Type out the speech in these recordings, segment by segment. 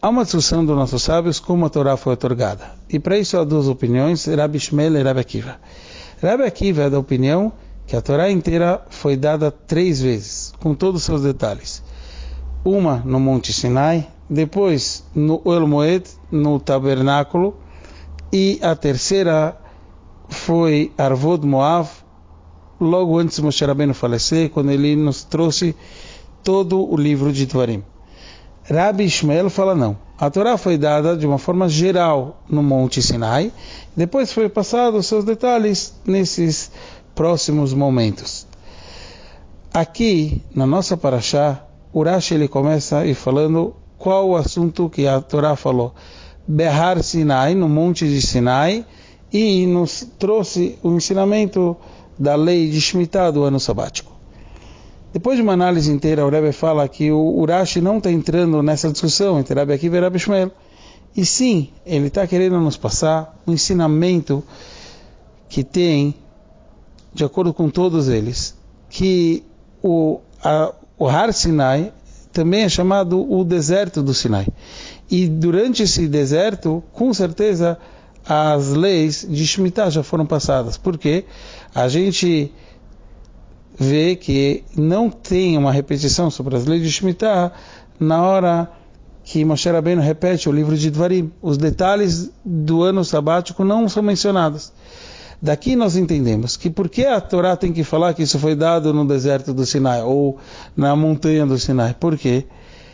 há uma discussão dos nossos sábios como a Torá foi otorgada. E para isso há duas opiniões, Rabi Shmuel e Rabi Akiva. Rabi Akiva é da opinião que a Torá inteira foi dada 3 vezes, com todos os seus detalhes. Uma no Monte Sinai, depois no Ohel Moed, no tabernáculo, e a terceira foi Arvod Moav, logo antes de Moshe Rabbeinu falecer, quando ele nos trouxe todo o livro de Dvarim. Rabi Shmuel fala não. A Torá foi dada de uma forma geral no Monte Sinai, depois foi passado os seus detalhes nesses próximos momentos. Aqui, na nossa Parashá, o Rashi ele começa falando qual o assunto que a Torá falou. Behar Sinai, no Monte de Sinai, e nos trouxe o ensinamento da lei de Shemitah do ano sabático. Depois de uma análise inteira, o Rebbe fala que o Rashi não está entrando nessa discussão entre Rabi Akiva e Rabi Shmuel. E sim, ele está querendo nos passar um ensinamento que tem, de acordo com todos eles, que o Har Sinai também é chamado o deserto do Sinai. E durante esse deserto, com certeza, as leis de Shemitah já foram passadas. Porque a gente vê que não tem uma repetição sobre as leis de Shemitah na hora que Moshe Rabbeinu repete o livro de Dvarim. Os detalhes do ano sabático não são mencionados. Daqui nós entendemos que por que a Torá tem que falar que isso foi dado no deserto do Sinai ou na montanha do Sinai? Por quê?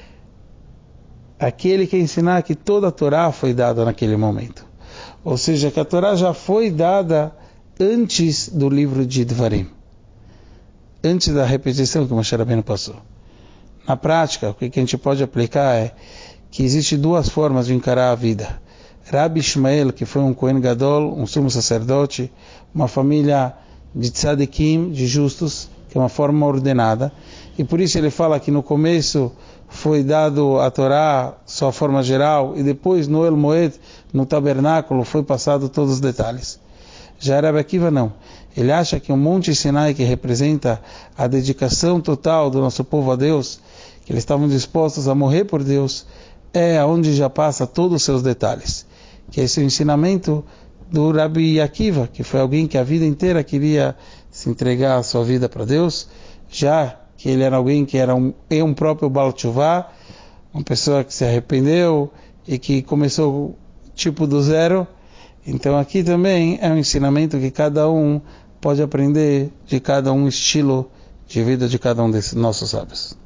Aquele quer ensinar que toda a Torá foi dada naquele momento. Ou seja, que a Torá já foi dada antes do livro de Dvarim, antes da repetição que Moshe Rabbeinu passou. Na prática, o que a gente pode aplicar é que existem 2 formas de encarar a vida. Rabi Shmuel, que foi um Kohen Gadol, um sumo sacerdote, uma família de tzadikim, de justos, que é uma forma ordenada, e por isso ele fala que no começo foi dado a Torá, sua forma geral, e depois no Ohel Moed, no tabernáculo, foi passado todos os detalhes. Já Rabi Akiva não. Ele acha que o Monte Sinai, que representa a dedicação total do nosso povo a Deus, que eles estavam dispostos a morrer por Deus, é onde já passa todos os seus detalhes. Que esse é o ensinamento do Rabi Akiva, que foi alguém que a vida inteira queria se entregar a sua vida para Deus, já que ele era alguém que era um próprio Baal Teshuvah, uma pessoa que se arrependeu e que começou tipo do zero. Então aqui também é um ensinamento que cada um pode aprender de cada um estilo de vida de cada um desses nossos sábios.